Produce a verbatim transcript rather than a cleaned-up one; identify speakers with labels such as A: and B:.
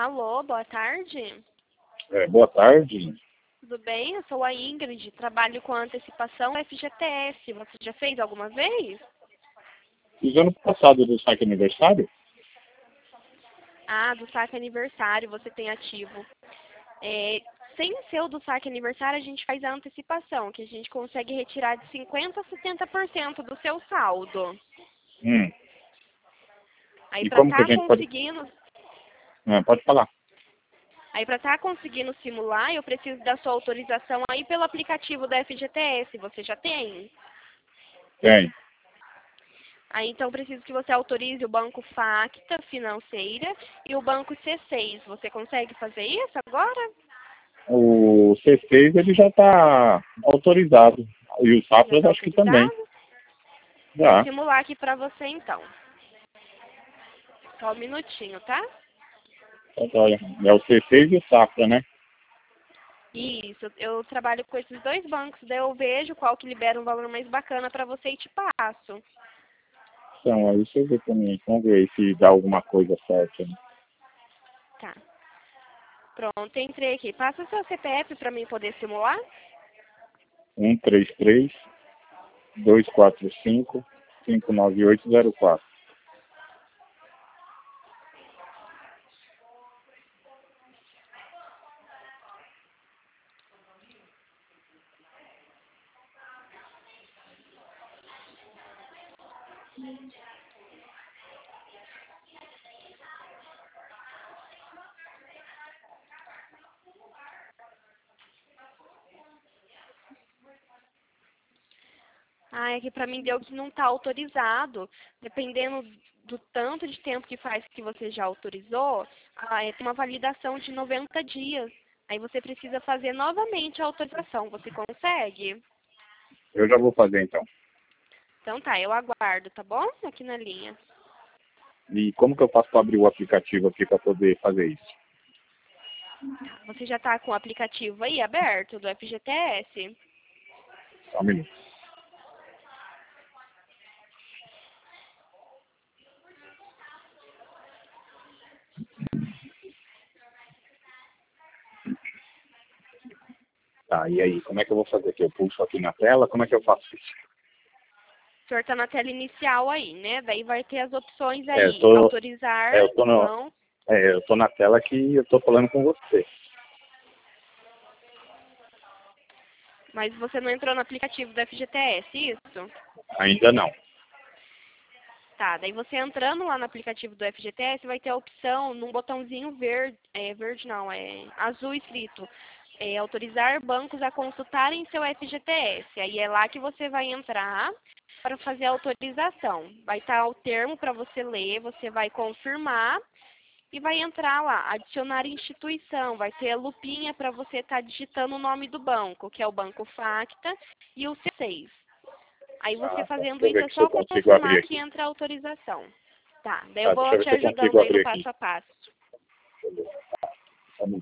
A: Alô, boa tarde.
B: É, boa tarde.
A: Tudo bem? Eu sou a Ingrid, trabalho com antecipação F G T S. Você já fez alguma vez?
B: Fiz ano passado do saque aniversário?
A: Ah, do saque aniversário você tem ativo. É, sem ser o do saque aniversário, a gente faz a antecipação, que a gente consegue retirar de cinquenta por cento a setenta por cento do seu saldo.
B: Hum.
A: Aí
B: E
A: para
B: como que a
A: estar
B: gente pode...
A: conseguindo,
B: É, pode falar.
A: aí para estar conseguindo simular, eu preciso da sua autorização aí pelo aplicativo da F G T S. Você já tem?
B: Tem.
A: Aí então preciso que você autorize o Banco Facta Financeira e o Banco C seis. Você consegue fazer isso agora?
B: O C seis ele já está autorizado. E o
A: Já
B: Safras
A: está
B: acho que também.
A: autorizado? Vou
B: Já.
A: simular aqui para você então. Só um minutinho, tá?
B: Então, olha, é o C seis e o Safra, né?
A: Isso, eu trabalho com esses dois bancos, daí eu vejo qual que libera um valor mais bacana para você e te passo.
B: Então, aí deixa eu ver também. Vamos ver aí se dá alguma coisa certa. Né?
A: Tá. Pronto, entrei aqui. Passa o seu C P F para mim poder simular?
B: um três três, dois quatro cinco, cinco nove oito zero quatro.
A: Ah, é que para mim deu que não está autorizado. Dependendo do tanto de tempo que faz que você já autorizou, ah, é, tem uma validação de noventa dias. Aí você precisa fazer novamente a autorização. Você consegue?
B: Eu já vou fazer então.
A: Então tá, eu aguardo, tá bom? Aqui na linha.
B: E como que eu faço para abrir o aplicativo aqui para poder fazer isso?
A: Você já está com o aplicativo aí aberto do F G T S?
B: Só um minuto. Tá, e aí, como é que eu vou fazer aqui? Eu puxo aqui na tela, como é que eu faço isso?
A: O senhor está na tela inicial aí, né? Daí vai ter as opções
B: É, eu
A: aí.
B: tô,
A: Autorizar,
B: é, eu tô no,
A: não.
B: é, eu tô na tela que eu tô falando com você.
A: Mas você não entrou no aplicativo do F G T S, isso?
B: Ainda não.
A: Tá, daí você entrando lá no aplicativo do F G T S vai ter a opção num botãozinho verde, é, verde não, é azul escrito. É, autorizar bancos a consultarem seu F G T S. Aí é lá que você vai entrar para fazer a autorização. Vai estar o termo para você ler, você vai confirmar e vai entrar lá, adicionar instituição. Vai ter a lupinha para você estar digitando o nome do banco, que é o Banco Facta e o C seis. Aí você
B: Ah, tá. Deixa
A: fazendo
B: eu
A: isso
B: ver
A: é
B: aqui se eu
A: só
B: consigo abrir
A: confirmar que
B: aqui.
A: entra a autorização. Tá, daí eu
B: Tá, deixa
A: vou
B: eu ver
A: te
B: se eu consigo
A: ajudando aí no
B: abrir aqui.
A: passo a passo.
B: Só um minuto.